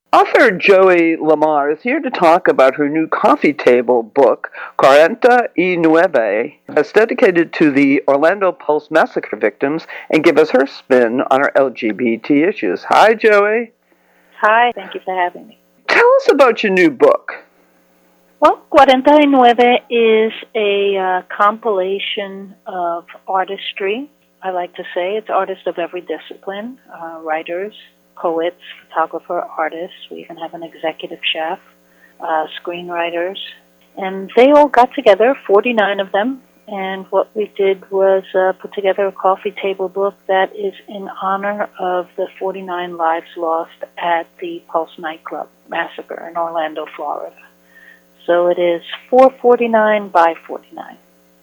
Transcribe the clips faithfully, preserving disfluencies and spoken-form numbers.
Author Joey Lamar is here to talk about her new coffee table book, Cuarenta y Nueve, that's dedicated to the Orlando Pulse massacre victims and give us her spin on our L G B T issues. Hi, Joey. Hi, thank you for having me. Tell us about your new book. Well, Cuarenta y Nueve is a uh, compilation of artistry. I like to say it's artists of every discipline, uh, writers, poets, photographer, artists. We even have an executive chef, uh, screenwriters. And they all got together, forty-nine of them, and what we did was uh, put together a coffee table book that is in honor of the forty-nine lives lost at the Pulse nightclub massacre in Orlando, Florida. So it is four forty-nine by forty-nine.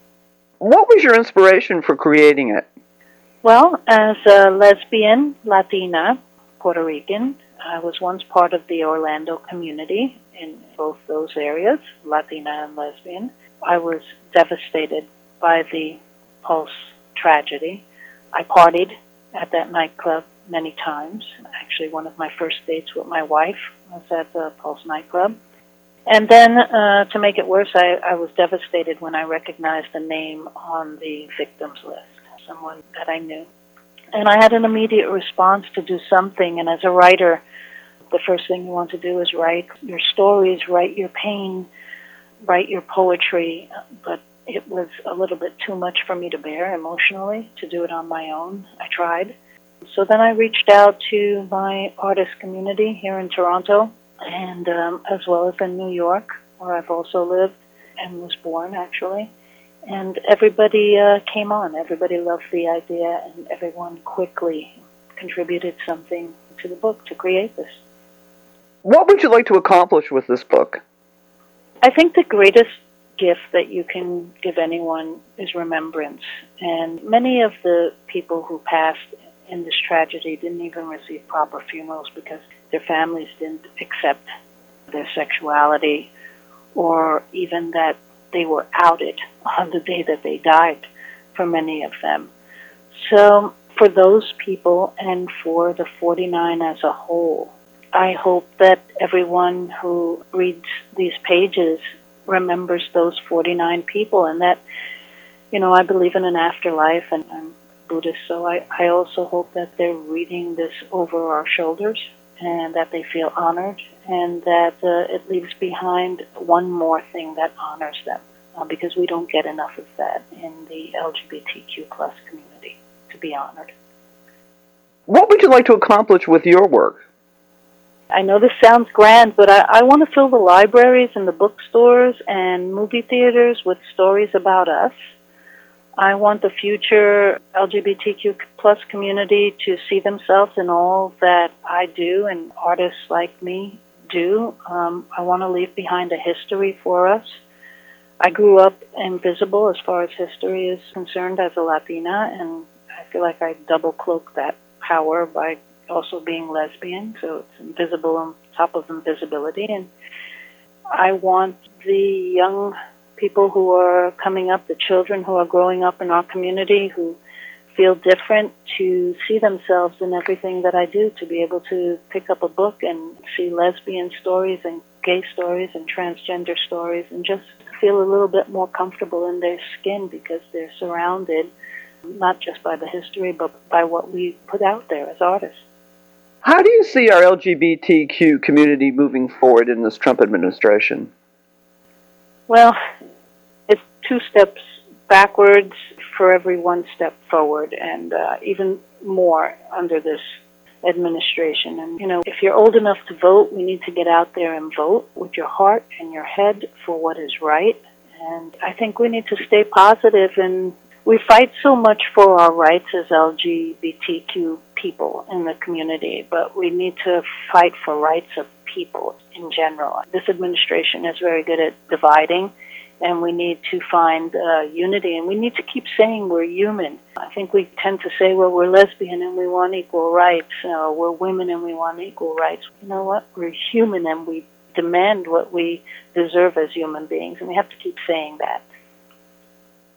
What was your inspiration for creating it? Well, as a lesbian, Latina, Puerto Rican, I was once part of the Orlando community in both those areas, Latina and lesbian. I was devastated by the Pulse tragedy. I partied at that nightclub many times. Actually, one of my first dates with my wife was at the Pulse nightclub. And then, uh, to make it worse, I, I was devastated when I recognized the name on the victims list, someone that I knew. And I had an immediate response to do something. And as a writer, the first thing you want to do is write your stories, write your pain, write your poetry. But it was a little bit too much for me to bear emotionally to do it on my own. I tried. So then I reached out to my artist community here in Toronto, and um, as well as in New York, where I've also lived and was born, actually. And everybody uh, came on. Everybody loved the idea, and everyone quickly contributed something to the book to create this. What would you like to accomplish with this book? I think the greatest gift that you can give anyone is remembrance. And many of the people who passed in this tragedy didn't even receive proper funerals because their families didn't accept their sexuality, or even that they were outed on the day that they died, for many of them. So for those people and for the forty-nine as a whole, I hope that everyone who reads these pages remembers those forty-nine people, and that, you know, I believe in an afterlife, and I'm Buddhist, so I, I also hope that they're reading this over our shoulders and that they feel honored, and that uh, it leaves behind one more thing that honors them, uh, because we don't get enough of that in the L G B T Q plus community, to be honored. What would you like to accomplish with your work? I know this sounds grand, but I, I want to fill the libraries and the bookstores and movie theaters with stories about us. I want the future L G B T Q plus community to see themselves in all that I do and artists like me do. Um, I want to leave behind a history for us. I grew up invisible as far as history is concerned as a Latina, and I feel like I double-cloak that power by also being lesbian, so it's invisible on top of invisibility. And I want the young people who are coming up, the children who are growing up in our community who feel different, to see themselves in everything that I do, to be able to pick up a book and see lesbian stories and gay stories and transgender stories and just feel a little bit more comfortable in their skin because they're surrounded not just by the history but by what we put out there as artists. How do you see our L G B T Q community moving forward in this Trump administration? Well, it's two steps backwards for every one step forward, and uh, even more under this administration. And, you know, if you're old enough to vote, we need to get out there and vote with your heart and your head for what is right. And I think we need to stay positive, and we fight so much for our rights as L G B T Q people in the community, but we need to fight for rights of people in general. This administration is very good at dividing, and we need to find uh, unity, and we need to keep saying we're human. I think we tend to say, well, we're lesbian and we want equal rights, uh, we're women and we want equal rights. You know what? We're human and we demand what we deserve as human beings, and we have to keep saying that.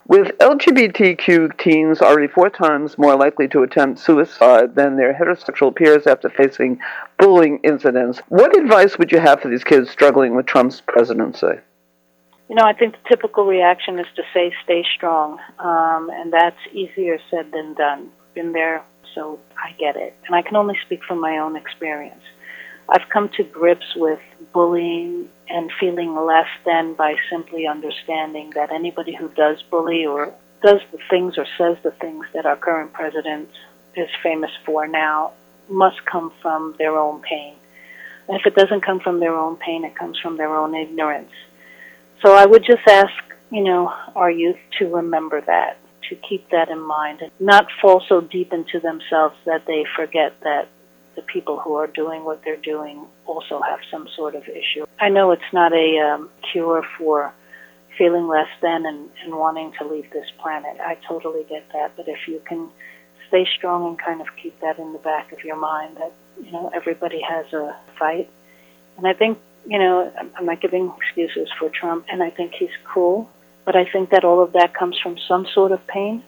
With L G B T Q teens already four times more likely to attempt suicide than their heterosexual peers after facing bullying incidents, what advice would you have for these kids struggling with Trump's presidency? You know, I think the typical reaction is to say, stay strong, um, and that's easier said than done. Been there, so I get it. And I can only speak from my own experience. I've come to grips with bullying and feeling less than by simply understanding that anybody who does bully or does the things or says the things that our current president is famous for now must come from their own pain. And if it doesn't come from their own pain, it comes from their own ignorance. So I would just ask, you know, our youth to remember that, to keep that in mind, and not fall so deep into themselves that they forget that the people who are doing what they're doing also have some sort of issue. I know it's not a um, cure for feeling less than and, and wanting to leave this planet. I totally get that. But if you can stay strong and kind of keep that in the back of your mind that, you know, everybody has a fight. And I think, you know, I'm not giving excuses for Trump, and I think he's cool, but I think that all of that comes from some sort of pain,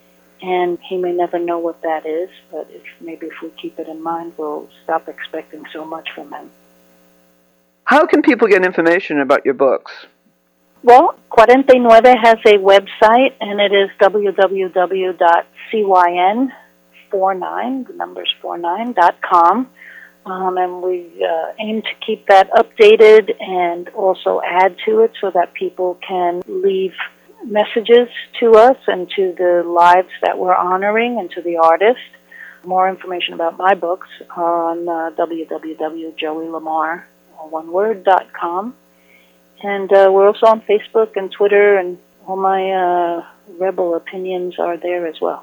and he may never know what that is, but if maybe if we keep it in mind, we'll stop expecting so much from him. How can people get information about your books? Well, cuarenta y nueve has a website, and it is w w w dot cyn forty-nine, the number's forty-nine, dot com. Um, and we uh, aim to keep that updated and also add to it so that people can leave messages to us and to the lives that we're honoring and to the artist. More information about my books are on uh, w w w dot joey lamar, one word, dot com. And uh, we're also on Facebook and Twitter, and all my uh, rebel opinions are there as well.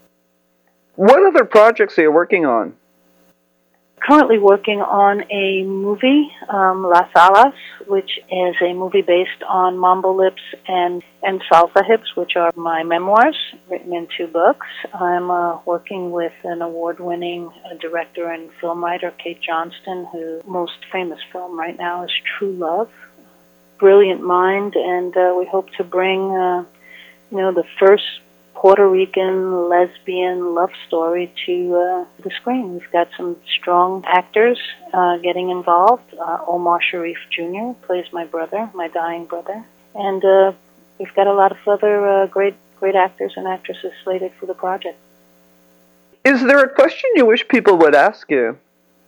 What other projects are you working on? Currently working on a movie, um, Las Alas, which is a movie based on Mambo Lips and, and Salsa Hips, which are my memoirs written in two books. I'm uh, working with an award-winning uh, director and film writer, Kate Johnston, whose most famous film right now is True Love. Brilliant mind, and uh, we hope to bring, uh, you know, the first Puerto Rican lesbian love story to uh, the screen. We've got some strong actors uh, getting involved. Uh, Omar Sharif Junior plays my brother, my dying brother. And uh, we've got a lot of other uh, great great actors and actresses slated for the project. Is there a question you wish people would ask you?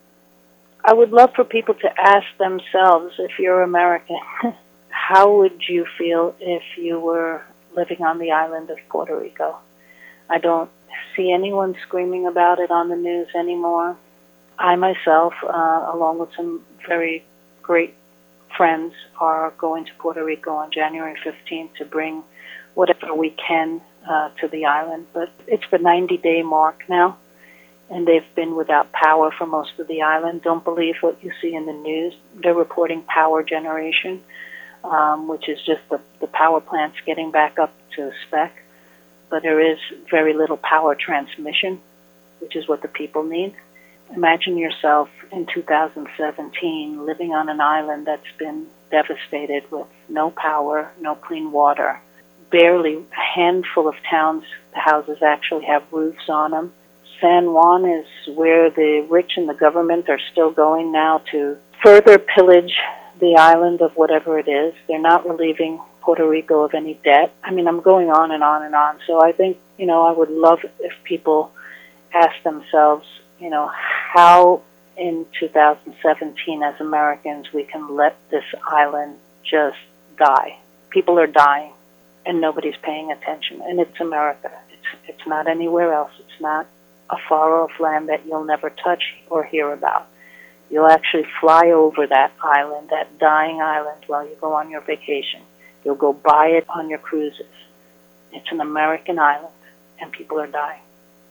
I would love for people to ask themselves, if you're American, how would you feel if you were living on the island of Puerto Rico? I don't see anyone screaming about it on the news anymore. I myself, uh, along with some very great friends, are going to Puerto Rico on January fifteenth to bring whatever we can uh, to the island. But it's the ninety-day mark now, and they've been without power for most of the island. Don't believe what you see in the news. They're reporting power generation, Um, which is just the, the power plants getting back up to spec. But there is very little power transmission, which is what the people need. Imagine yourself in two thousand seventeen living on an island that's been devastated with no power, no clean water. Barely a handful of towns, the houses actually have roofs on them. San Juan is where the rich and the government are still going now to further pillage the island of whatever it is. They're not relieving Puerto Rico of any debt. I mean, I'm going on and on and on. So I think, you know, I would love if people ask themselves, you know, how in two thousand seventeen as Americans we can let this island just die. People are dying and nobody's paying attention. And it's America. It's, it's not anywhere else. It's not a far-off land that you'll never touch or hear about. You'll actually fly over that island, that dying island, while you go on your vacation. You'll go by it on your cruises. It's an American island, and people are dying.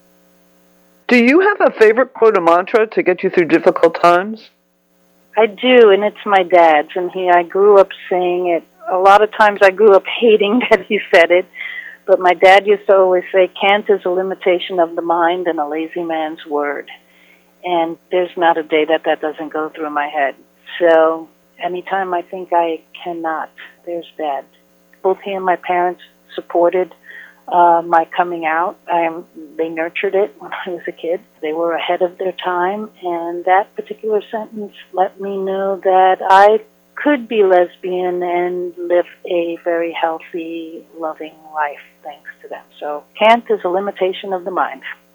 Do you have a favorite quote or mantra to get you through difficult times? I do, and it's my dad's, and he, I grew up saying it. A lot of times I grew up hating that he said it, but my dad used to always say, "Cant is a limitation of the mind and a lazy man's word." And there's not a day that that doesn't go through my head. So anytime I think I cannot, there's Dad. Both he and my parents supported uh, my coming out. I am, they nurtured it when I was a kid. They were ahead of their time, and that particular sentence let me know that I could be lesbian and live a very healthy, loving life thanks to them. So Kant is a limitation of the mind.